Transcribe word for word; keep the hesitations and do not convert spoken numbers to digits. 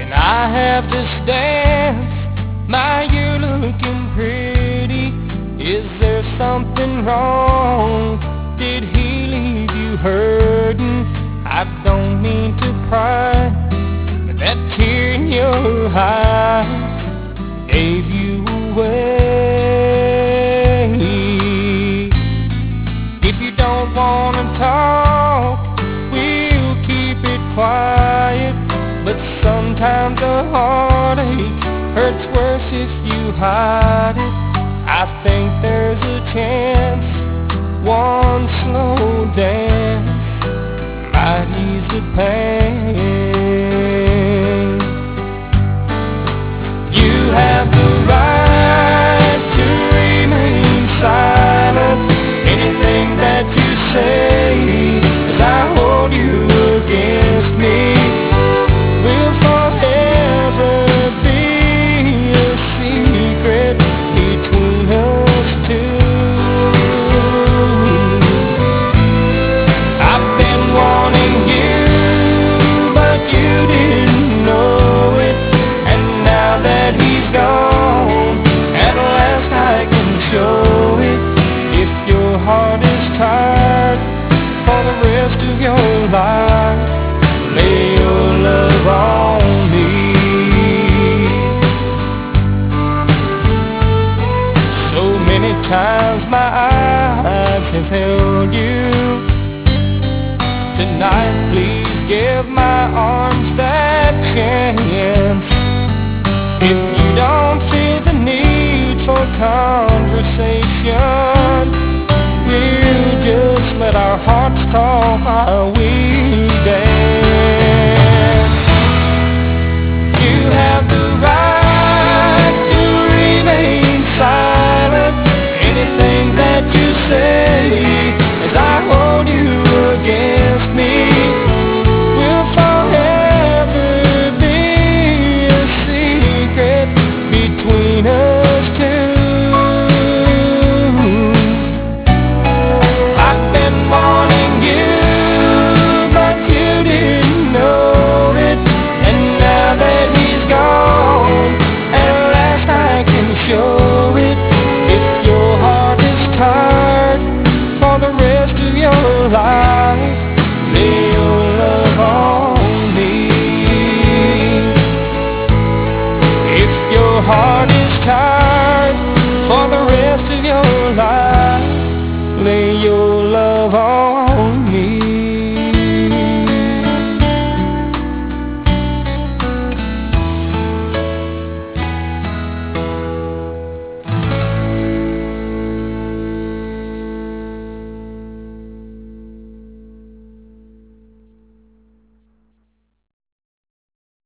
I have this dance, my, you're looking pretty. Is there something wrong? Did he leave you hurting? I don't mean to pry, but that tear in your eyes gave you away. If you don't wanna talk, we'll keep it quiet. But sometimes a heartache hurts worse if you hide it. I think there's a chance one slow dance might ease the pain.